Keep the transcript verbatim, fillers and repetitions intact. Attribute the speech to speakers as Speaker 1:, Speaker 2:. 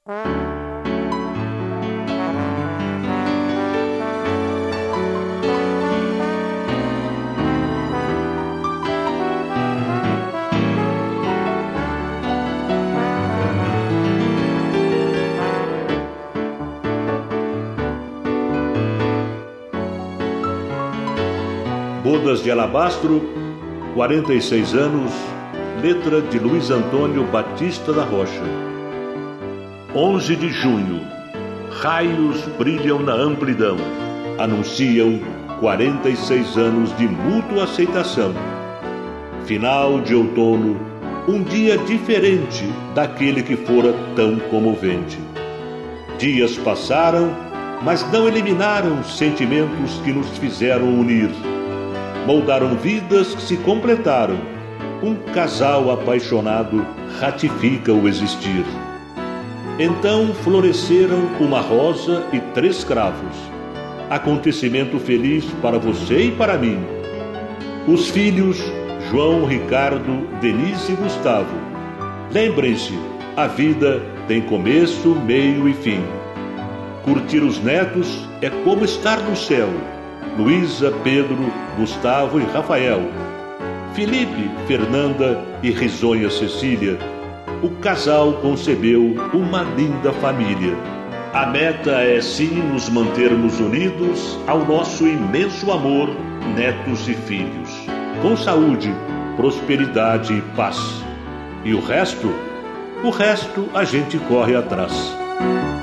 Speaker 1: Bodas de Alabastro, quarenta e seis anos, letra de Luiz Antônio Batista da Rocha. onze de junho, raios brilham na amplidão, anunciam quarenta e seis anos de mútua aceitação. Final de outono, um dia diferente daquele que fora tão comovente. Dias passaram, mas não eliminaram sentimentos que nos fizeram unir. Moldaram vidas que se completaram. Um casal apaixonado ratifica o existir. Então floresceram uma rosa e três cravos. Acontecimento feliz para você e para mim. Os filhos, João, Ricardo, Denise e Gustavo. Lembrem-se, a vida tem começo, meio e fim. Curtir os netos é como estar no céu. Luísa, Pedro, Gustavo e Rafael. Felipe, Fernanda e risonha Cecília. O casal concebeu uma linda família. A meta é sim nos mantermos unidos ao nosso imenso amor, netos e filhos, com saúde, prosperidade e paz. E o resto? O resto a gente corre atrás.